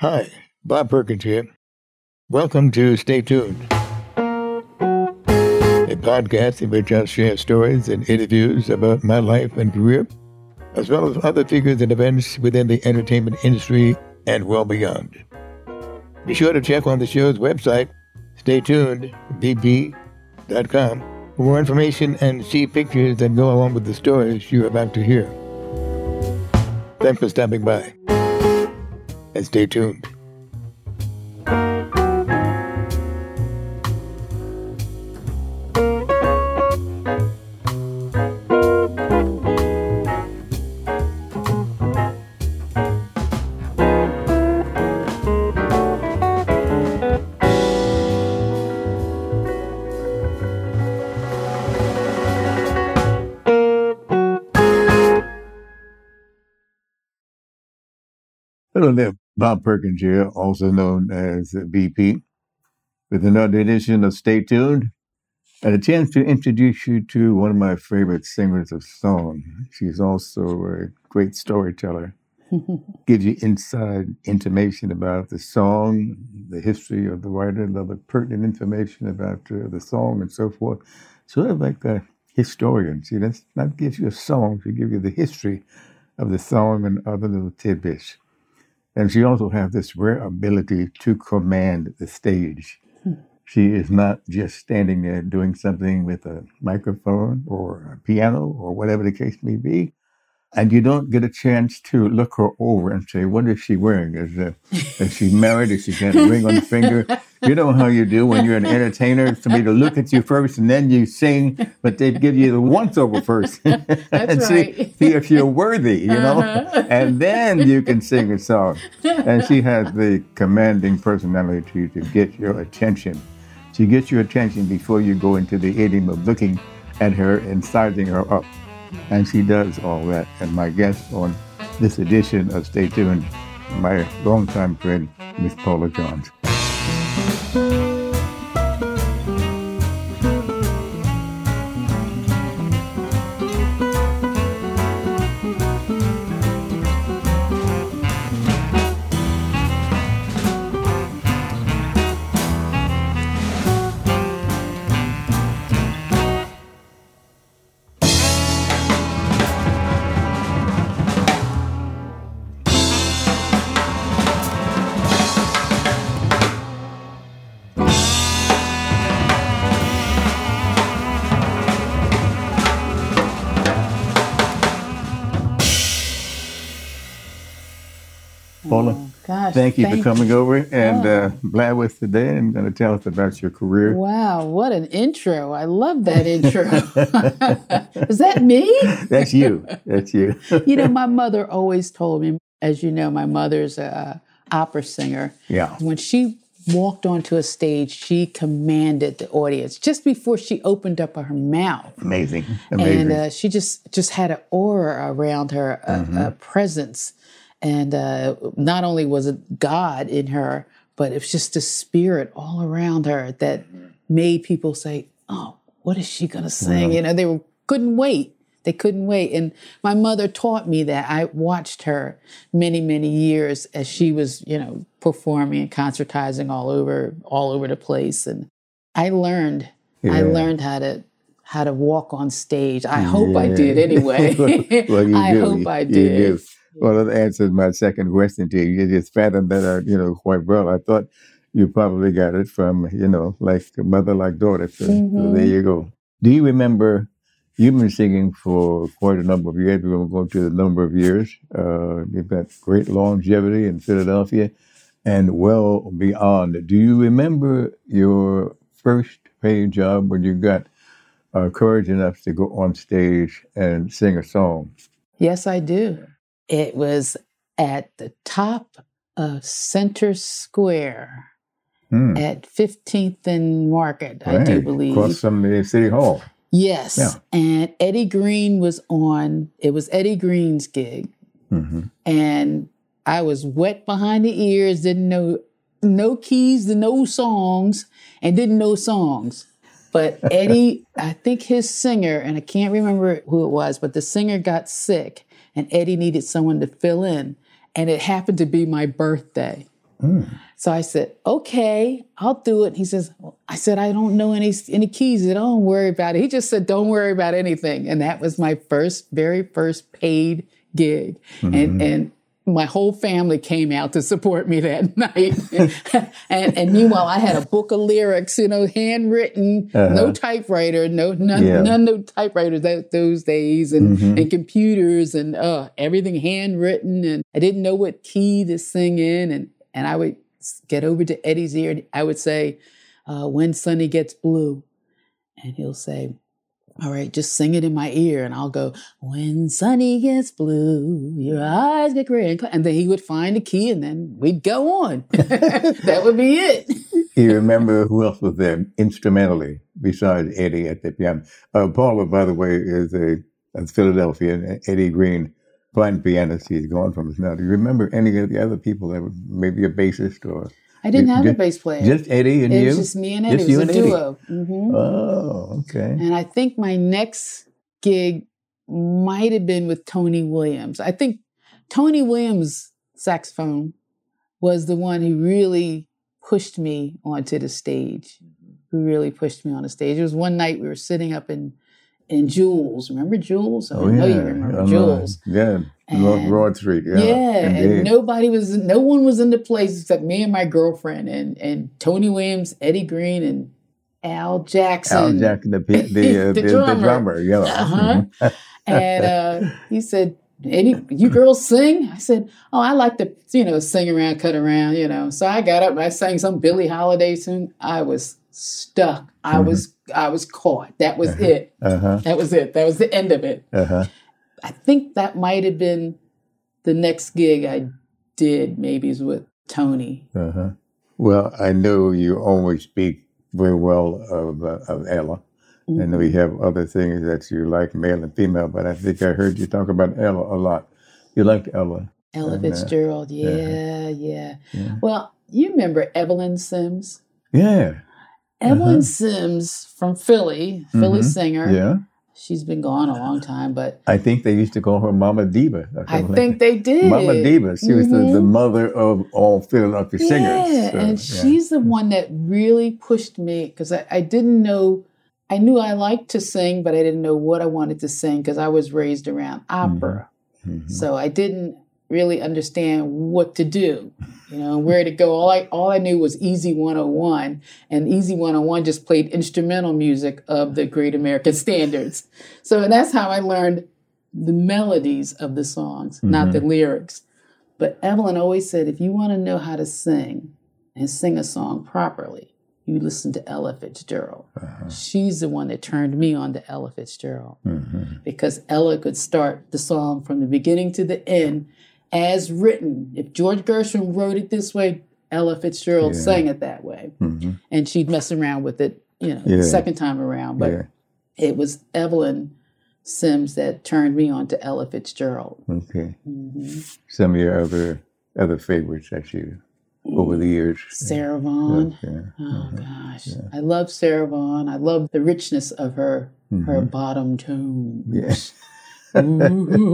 Hi, Bob Perkins here. Welcome to Stay Tuned, a podcast in which I'll share stories and interviews about my life and career, as well as other figures and events within the entertainment industry and well beyond. Be sure to check on the show's website, staytunedbp.com, for more information and see pictures that go along with the stories you're about to hear. Thanks for stopping by, and stay tuned. Hello there, Bob Perkins here, also known as BP, with another edition of Stay Tuned, and a chance to introduce you to one of my favorite singers of song. She's also a great storyteller, gives you inside information about the song, the history of the writer, the pertinent information about the song and so forth. Sort of like a historian. See, that's not gives you a song, she gives you the history of the song and other little tidbits. And she also has this rare ability to command the stage. She is not just standing there doing something with a microphone or a piano or whatever the case may be. And you don't get a chance to look her over and say, what is she wearing? Is she married? Is she got a ring on the finger? You know how you do when you're an entertainer, somebody to look at you first and then you sing, but they give you the once-over first. That's and right. see if you're worthy, you know? And then you can sing a song. And she has the commanding personality to get your attention. She gets your attention before you go into the idiom of looking at her and sizing her up. And she does all that. And my guest on this edition of Stay Tuned, my longtime friend, Miss Paula Johns. Paula, thank you for coming over and glad with today and going to tell us about your career. Wow, what an intro. I love that intro. Is that me? That's you. That's you. You know, my mother always told me, as you know, my mother's an opera singer. Yeah. When she walked onto a stage, she commanded the audience just before she opened up her mouth. Amazing. And she just had an aura around her, a presence. And not only was it God in her, but it was just a spirit all around her that made people say, oh, what is she going to sing? Wow. You know, they couldn't wait. They couldn't wait. And my mother taught me that. I watched her many, many years as she was, you know, performing and concertizing all over the place. And I learned how to walk on stage. I hope I did anyway. Well, you I do. hope I You did. do. Well, that answers my second question to you. You just fathomed that, quite well. I thought you probably got it from, like mother, like daughter. So there you go. Do you remember, you've been singing for quite a number of years. We're going to go to the number of years. You've got great longevity in Philadelphia and well beyond. Do you remember your first paid job when you got courage enough to go on stage and sing a song? Yes, I do. It was at the top of Center Square at 15th and Market, I do believe. Across from the City Hall. Yes. Yeah. And Eddie Green was on. It was Eddie Green's gig. Mm-hmm. And I was wet behind the ears, didn't know no keys to no songs, and didn't know songs. But Eddie, I think his singer, and I can't remember who it was, but the singer got sick, and Eddie needed someone to fill in. And it happened to be my birthday. So I said, okay, I'll do it. He says, I said, I don't know any keys. He said, don't worry about it. He just said, don't worry about anything. And that was my very first paid gig. And my whole family came out to support me that night. and meanwhile, I had a book of lyrics, handwritten, no typewriter, no typewriters those days, and computers and everything handwritten. And I didn't know what key to sing in. And I would get over to Eddie's ear and I would say, When Sunny Gets Blue. And he'll say, all right, just sing it in my ear. And I'll go, when sunny gets blue, your eyes get gray. And then he would find the key and then we'd go on. That would be it. You remember who else was there instrumentally besides Eddie at the piano? Paula, by the way, is a Philadelphia, Eddie Green, fine pianist. He's gone from us now. Do you remember any of the other people that were maybe a bassist or... I didn't have a bass player. Just Eddie and you? It was just me and Eddie. It was a duo. Mm-hmm. Oh, okay. And I think my next gig might have been with Tony Williams. I think Tony Williams' saxophone was the one who really pushed me onto the stage. It was one night we were sitting up in Jules. Remember Jules? Oh, I know yeah. you remember Jules. Yeah. Broad Street, yeah. Yeah, and no one was in the place except me and my girlfriend and Tony Williams, Eddie Green, and Al Jackson. Al Jackson, the drummer, yeah. Uh-huh. And he said, you girls sing? I said, I like to, sing around, cut around, So I got up and I sang some Billie Holiday song. I was stuck. I was caught. That was it. That was it. That was the end of it. I think that might have been the next gig I did, maybe is with Tony. Well, I know you always speak very well of Ella. I know you have other things that you like, male and female, but I think I heard you talk about Ella a lot. You liked Ella. Ella Fitzgerald, yeah. Well, you remember Evelyn Sims? Yeah. Evelyn Sims from Philly singer. Yeah. She's been gone a long time, but... I think they used to call her Mama Diva. I think they did. Mama Diva. She was the mother of all Philadelphia singers. Yeah, and she's the one that really pushed me, because I didn't know... I knew I liked to sing, but I didn't know what I wanted to sing, because I was raised around opera. So I didn't really understand what to do, where to go. All I knew was Easy 101, and Easy 101 just played instrumental music of the Great American Standards. So that's how I learned the melodies of the songs, not the lyrics. But Evelyn always said, if you want to know how to sing and sing a song properly, you listen to Ella Fitzgerald. She's the one that turned me on to Ella Fitzgerald, because Ella could start the song from the beginning to the end as written. If George Gershwin wrote it this way, Ella Fitzgerald sang it that way. And she'd mess around with it, the second time around. But it was Evelyn Sims that turned me on to Ella Fitzgerald. Okay. Some of your other favorites that you, over the years. Sarah Vaughan. Oh, gosh. I love Sarah Vaughan. I love the richness of her bottom tone. Yes. And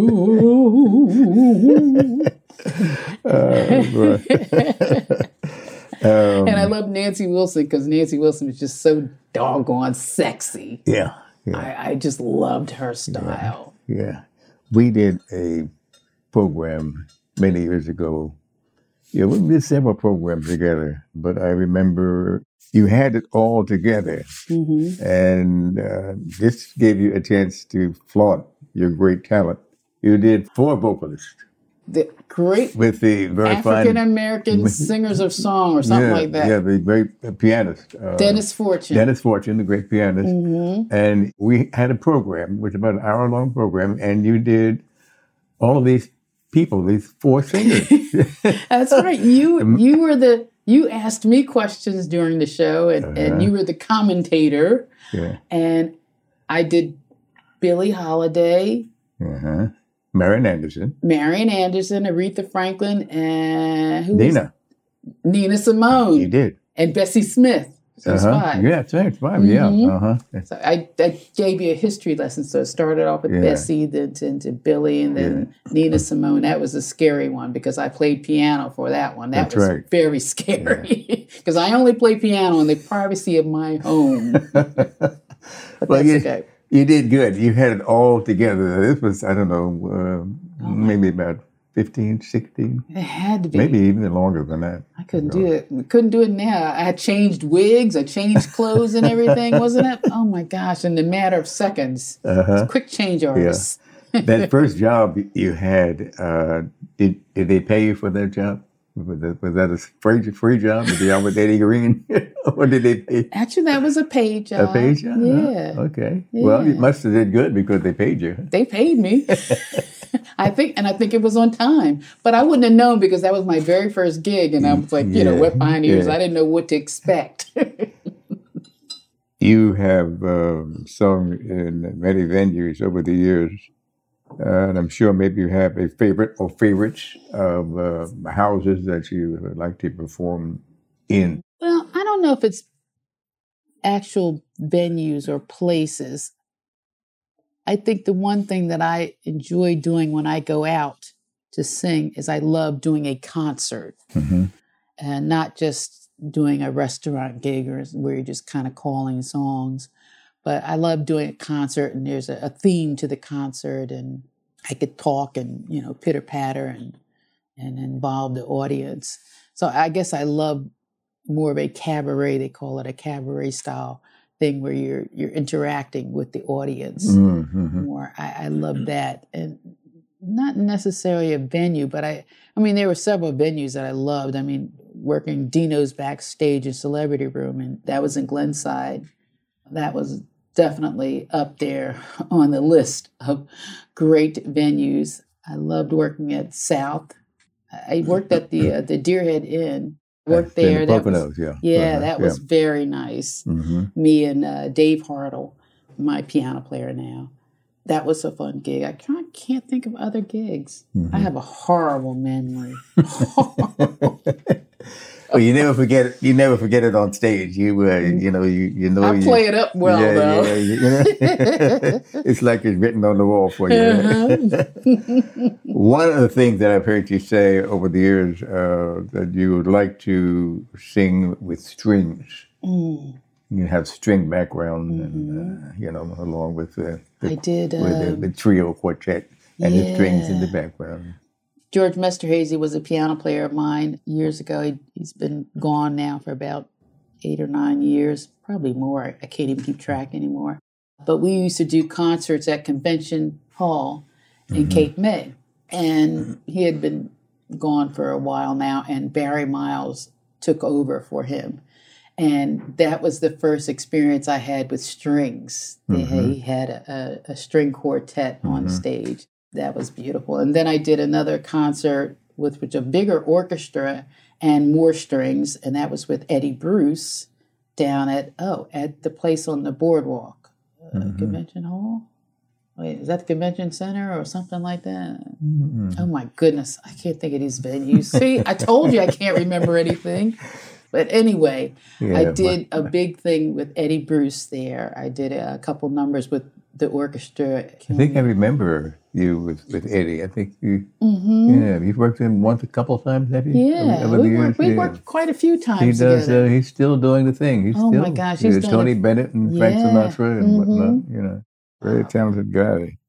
I love Nancy Wilson, because Nancy Wilson was just so doggone sexy. Yeah. I just loved her style. Yeah. We did a program many years ago. Yeah, we did several programs together, but I remember you had it all together. And this gave you a chance to flaunt your great talent. You did 4 vocalists. The great with the very African-American singers of song or something like that. Yeah, the great pianist. Dennis Fortune. Dennis Fortune, the great pianist. And we had a program, which was about an hour-long program, and you did all of these people, these 4 singers. That's right. You asked me questions during the show, and you were the commentator. Yeah. And I did Billie Holiday. Marian Anderson, Aretha Franklin, and Nina Simone. You did. And Bessie Smith. Since 5. Yeah, since 5. Yeah. So I gave you a history lesson. So it started off with Bessie, then to Billy, and then Nina Simone. That was a scary one because I played piano for that one. That was very scary because I only play piano in the privacy of my home. But well, that's okay. You did good. You had it all together. This was, I don't know, maybe about 15, 16. It had to be. Maybe even longer than that. I couldn't do it. We couldn't do it now. I had changed wigs. I changed clothes and everything, wasn't it? Oh, my gosh. In a matter of seconds. Quick change artists. Yeah. That first job you had, did they pay you for that job? Was that a free job? Did you have with Eddie Green? Or did they pay? Actually, that was a paid job. A paid job? Yeah. Okay. Yeah. Well, you must have did good because they paid you. They paid me. I think it was on time. But I wouldn't have known because that was my very first gig. And I was like, wet behind the ears. I didn't know what to expect. You have sung in many venues over the years. And I'm sure maybe you have a favorite or favorites of houses that you would like to perform in. Well, I don't know if it's actual venues or places. I think the one thing that I enjoy doing when I go out to sing is I love doing a concert and not just doing a restaurant gig or where you're just kind of calling songs. But I love doing a concert and there's a theme to the concert and I could talk and, pitter patter and involve the audience. So I guess I love more of a cabaret, they call it a cabaret style thing where you're interacting with the audience more. I love that. And not necessarily a venue, but I mean, there were several venues that I loved. I mean, working Dino's Backstage and Celebrity Room, and that was in Glenside. That was definitely up there on the list of great venues. I loved working at South. I worked at the Deerhead Inn. Worked there. That was, that was very nice. Me and Dave Hartle, my piano player now. That was a fun gig. I can't think of other gigs. I have a horrible memory. Well, you never forget it. You never forget it on stage. You know. I play it up well, though. It's like it's written on the wall for you. One of the things that I've heard you say over the years that you would like to sing with strings. You have string background, and along with the trio quartet and the strings in the background. George Mesterhazy was a piano player of mine years ago. He's been gone now for about 8 or 9 years, probably more. I can't even keep track anymore. But we used to do concerts at Convention Hall in Cape May. And he had been gone for a while now, and Barry Miles took over for him. And that was the first experience I had with strings. He had a string quartet on stage. That was beautiful. And then I did another concert with a bigger orchestra and more strings, and that was with Eddie Bruce down at the place on the boardwalk. Convention Hall? Wait, is that the Convention Center or something like that? Oh my goodness, I can't think of these venues. See, I told you I can't remember anything. But anyway, I did a big thing with Eddie Bruce there. I did a couple numbers with the orchestra. I think I remember you with Eddie. I think you've worked in a couple times, have you? Yeah, we worked quite a few times He does. together. He's still doing the thing. My gosh, he's doing Tony Bennett and Frank Sinatra and whatnot. Very talented guy.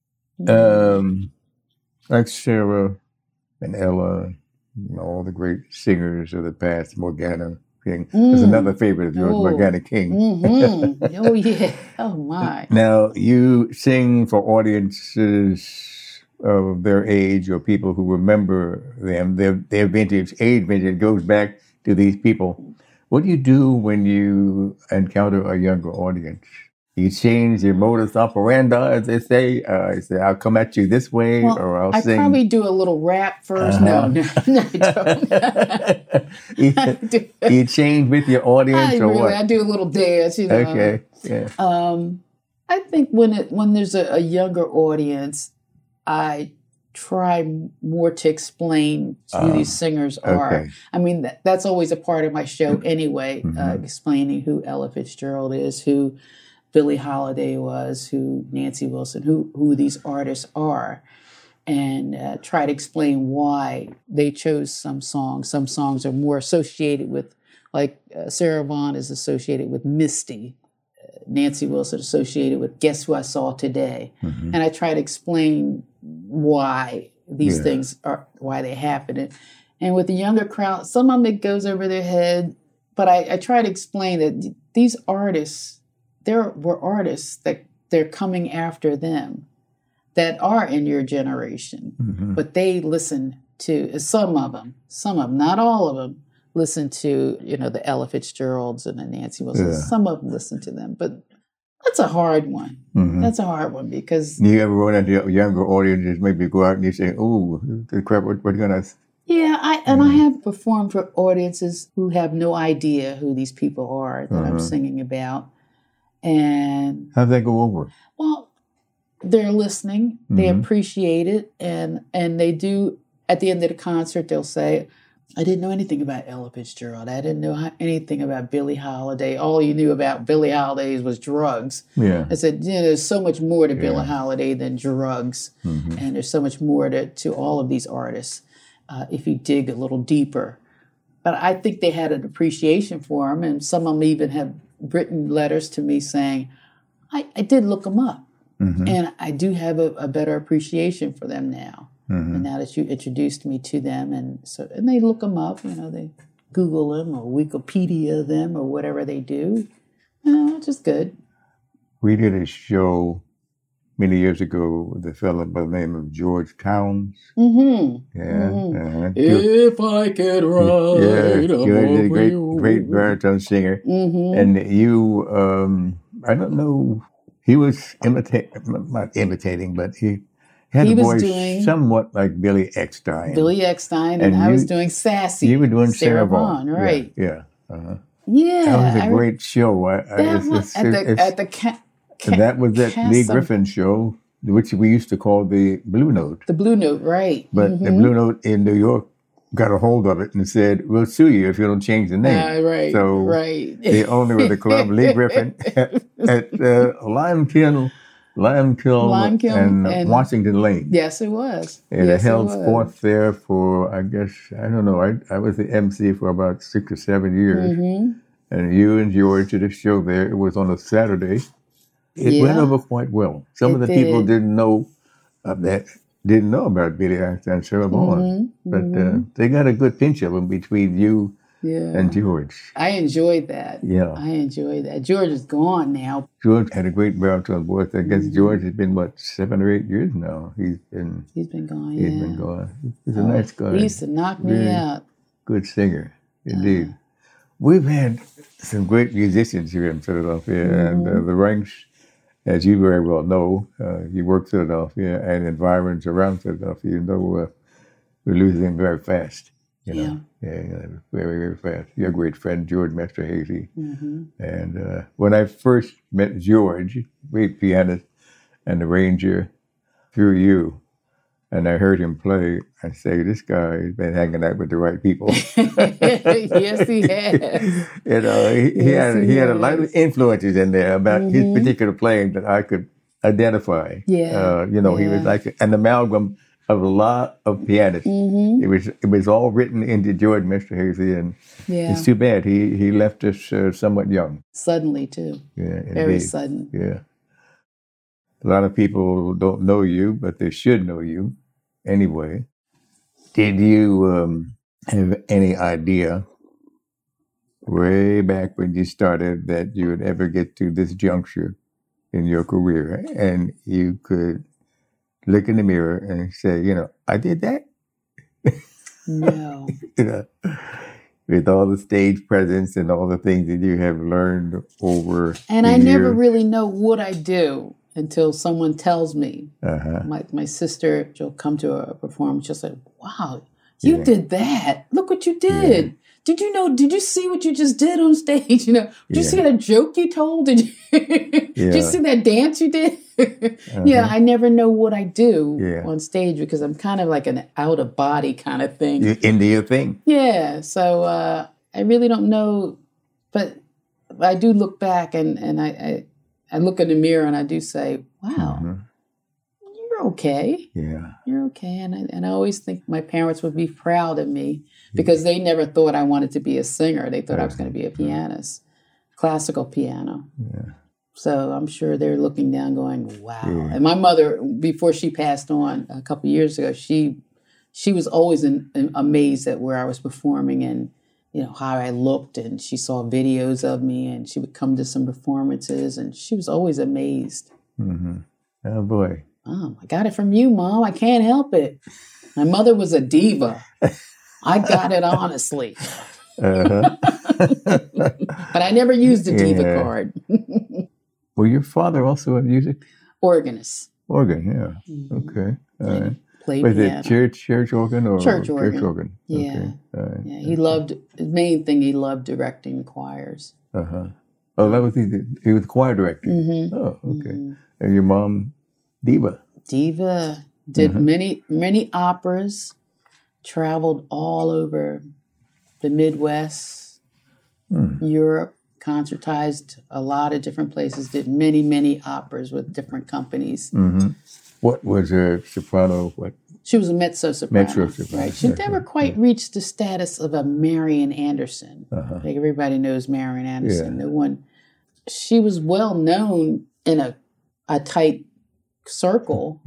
Like Sarah and Ella, all the great singers of the past, Morgana King. There's another favorite of yours, Morgana King. Oh, yeah. Oh, my. Now, you sing for audiences of their age or people who remember them, their vintage, age vintage goes back to these people. What do you do when you encounter a younger audience? You change your modus operandi, as they say. I'll come at you this way, or I'll sing. I probably do a little rap first. No, I don't. You change with your audience, what? I do a little dance, Okay, yeah. I think when there's a younger audience, I try more to explain who these singers are. Okay. I mean, that's always a part of my show anyway, explaining who Ella Fitzgerald is, who Billie Holiday was, who Nancy Wilson, who these artists are, and try to explain why they chose some songs. Some songs are more associated with, like Sarah Vaughan is associated with Misty. Nancy Wilson associated with Guess Who I Saw Today. And I try to explain why these things are, why they happen. And with the younger crowd, some of it goes over their head, but I try to explain that these artists, there were artists that they're coming after them that are in your generation, but they listen to, some of them, not all of them, listen to, the Ella Fitzgeralds and the Nancy Wilsons. Yeah. Some of them listen to them, but that's a hard one. That's a hard one because... You ever run into younger audiences, maybe go out and you say, oh, the crap, what gonna... Yeah, I have performed for audiences who have no idea who these people are that I'm singing about. And... How'd that go over? Well, they're listening, they appreciate it, and they do, at the end of the concert, they'll say, I didn't know anything about Ella Fitzgerald. I didn't know anything about Billie Holiday. All you knew about Billie Holiday was drugs. Yeah. I said, there's so much more to Billie Holiday than drugs. And there's so much more to all of these artists if you dig a little deeper. But I think they had an appreciation for them, and some of them even have written letters to me saying, I did look them up, and I do have a better appreciation for them now. And now that you introduced me to them, and they look them up, they Google them or Wikipedia them or whatever they do. Which is good. We did a show many years ago with a fellow by the name of George Towns. Yeah. If I could write George is a great baritone singer. And you, I don't know, he was not imitating, but he had a voice somewhat like Billy Eckstine. Billy Eckstine, and I was doing Sassy. You were doing Sarah Vaughan, right? Yeah. Yeah. That was a great show. At the that was that Lee Griffin show, which we used to call the Blue Note. The Blue Note, right. But the Blue Note in New York got a hold of it and said, we'll sue you if you don't change the name. Right, so the owner of the club, Lee Griffin, at Limekiln and Washington Lane. Yes, it was. And it held forth there for, I guess, I don't know, I was the MC for about 6 or 7 years. And you and George did a show there. It was on a Saturday. It went over quite well. Some of the people didn't know about Billy Eckstine and Sarah Vaughan, but they got a good pinch of them between you and George. I enjoyed that. Yeah. I enjoyed that. George is gone now. George had a great baritone voice. I guess George has been, 7 or 8 years now. He's been gone, He's been gone. He's a nice guy. He used to knock me out. Good singer, indeed. We've had some great musicians here in Philadelphia, and the ranks, as you very well know, you work Philadelphia and environs around Philadelphia, we're losing them very fast. Yeah, very, very fast. Your great friend, George Mesterhazy. And when I first met George, great pianist and arranger, through you, and I heard him play, I say, this guy has been hanging out with the right people. Yes, he has. He had a lot of influences in there about his particular playing that I could identify. He was like an amalgam of a lot of pianists. It was all written into George Mesterhazy, and it's too bad he left us somewhat young. Suddenly, too. Yeah, very sudden. Yeah. A lot of people don't know you, but they should know you anyway. Did you have any idea way back when you started that you would ever get to this juncture in your career and you could look in the mirror and say, I did that? No. With all the stage presence and all the things that you have learned over and I never really know what I do until someone tells me. My sister, she'll come to a performance, she'll say, wow, you did that. Look what you did. did you see what you just did on stage? Did you see that joke you told? Did you see that dance you did? Yeah, I never know what I do on stage because I'm kind of like an out of body kind of thing. You're into your thing. Yeah, so I really don't know, but I do look back and I look in the mirror and I do say, wow, you're okay. Yeah. You're okay. And I always think my parents would be proud of me because they never thought I wanted to be a singer. They thought I was going to be a pianist, classical piano. Yeah. So I'm sure they're looking down going, wow. Yeah. And my mother, before she passed on a couple of years ago, she was always amazed at where I was performing and, how I looked, and she saw videos of me, and she would come to some performances, and she was always amazed. Mm-hmm. Oh, boy. I got it from you, Mom. I can't help it. My mother was a diva. I got it honestly. But I never used the diva card. Were your father also a music? Organist. Organ, yeah. Mm-hmm. Okay. All right. Played was piano. It church organ or church organ? Church organ. Yeah. Okay. Right. Yeah. He loved, the main thing, he loved directing choirs. Uh-huh. Oh, that was he was choir director. Mm-hmm. Oh, okay. Mm-hmm. And your mom, diva. Diva. Did many operas, traveled all over the Midwest, Europe, concertized a lot of different places, did many operas with different companies. Mm-hmm. What was her soprano? What? She was a mezzo-soprano. Mezzo-soprano. Right. She never quite reached the status of a Marian Anderson. Like everybody knows Marian Anderson. Yeah. She was well known in a tight circle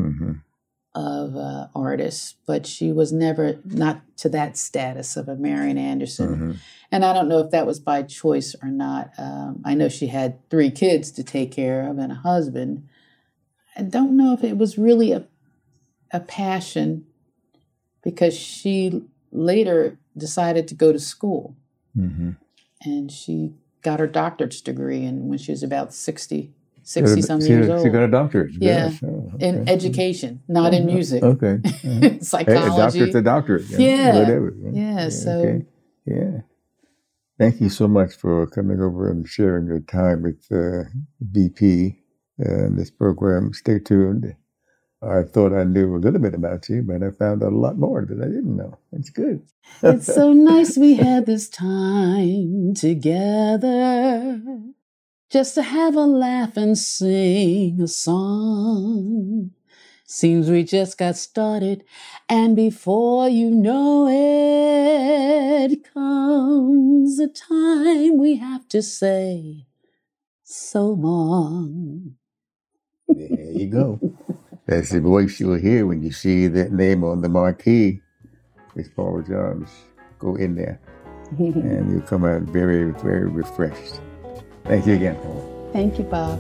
of artists, but she was never not to that status of a Marian Anderson. And I don't know if that was by choice or not. I know she had 3 kids to take care of and a husband. I don't know if it was really a passion because she later decided to go to school. And she got her doctorate's degree when she was about 60-some years old. She got a doctorate? Yeah, in education, not in music. Okay. Psychology. Hey, a doctorate's a doctorate. Yeah. Whatever. Yeah, so... Okay. Yeah. Thank you so much for coming over and sharing your time with BP and this program. Stay tuned. I thought I knew a little bit about you, but I found out a lot more that I didn't know. It's good. It's so nice we had this time together just to have a laugh and sing a song. Seems we just got started, and before you know it, comes the time we have to say so long. There you go. That's the voice you'll hear when you see that name on the marquee. It's Paula Johns. Go in there, and you'll come out very, very refreshed. Thank you again, Paula. Thank you, Bob.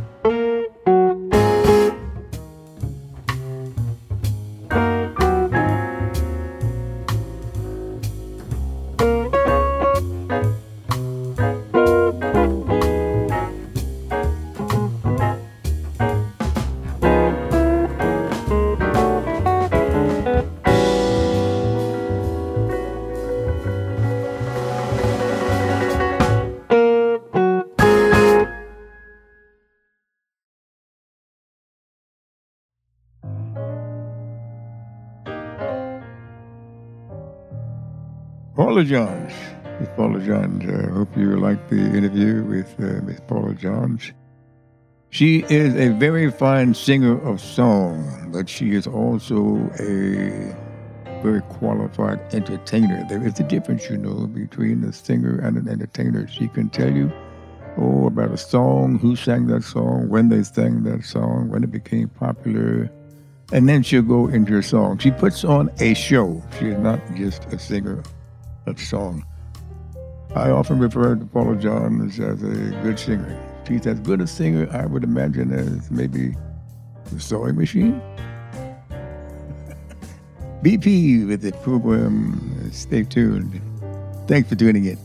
Paula Johns. Miss Paula Johns. I hope you liked the interview with Miss Paula Johns. She is a very fine singer of song, but she is also a very qualified entertainer. There is a difference, between a singer and an entertainer. She can tell you about a song, who sang that song, when they sang that song, when it became popular, and then she'll go into her song. She puts on a show. She is not just a singer of song. I often refer to Paula Johns as a good singer. She's as good a singer, I would imagine, as maybe the sewing machine. BP with the program. Stay tuned. Thanks for tuning in.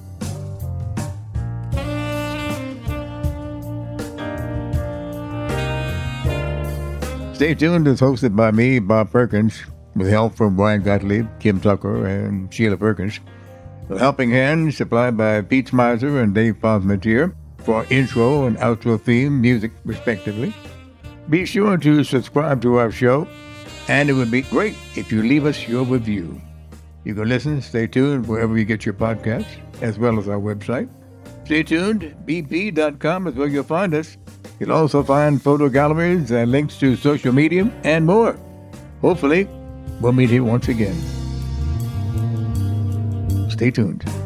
Stay Tuned is hosted by me, Bob Perkins, with help from Brian Gottlieb, Kim Tucker, and Sheila Perkins. A helping hand supplied by Pete Miser and Dave Fosmetier for intro and outro theme music, respectively. Be sure to subscribe to our show, and it would be great if you leave us your review. You can listen, stay tuned wherever you get your podcasts, as well as our website. Stay tuned, bp.com is where you'll find us. You'll also find photo galleries and links to social media and more. Hopefully, we'll meet here once again. Stay tuned.